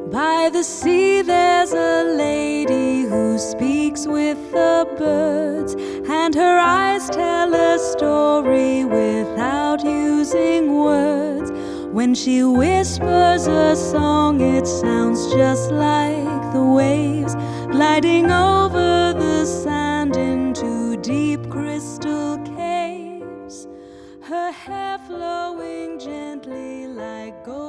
By the sea there's a lady who speaks with the birds, and her eyes tell a story without using words. When she whispers a song, it sounds just like the waves gliding over the sand into deep crystal caves. Her hair flowing gently like gold